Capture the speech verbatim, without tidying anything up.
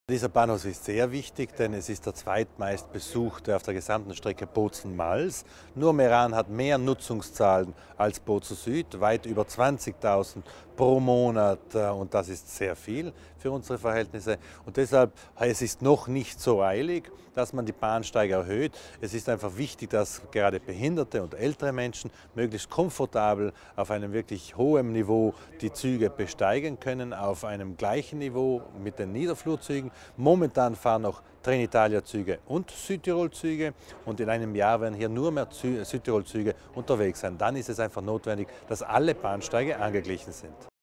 Dieser Bahnhof ist sehr wichtig, denn es ist der zweitmeist besuchte auf der gesamten Strecke Bozen-Mals. Nur Meran hat mehr Nutzungszahlen als Bozen Süd, weit über zwanzigtausend pro Monat, äh, und das ist sehr viel für unsere Verhältnisse. Und deshalb, es ist noch nicht so eilig, dass man die Bahnsteige erhöht. Es ist einfach wichtig, dass gerade behinderte und ältere Menschen möglichst komfortabel auf einem wirklich hohen Niveau die Züge besteigen können, auf einem gleichen Niveau mit den Niederflurzügen. Momentan fahren noch Trenitalia-Züge und Südtirol-Züge und in einem Jahr werden hier nur mehr Südtirol-Züge unterwegs sein. Dann ist es einfach notwendig, dass alle Bahnsteige angeglichen sind.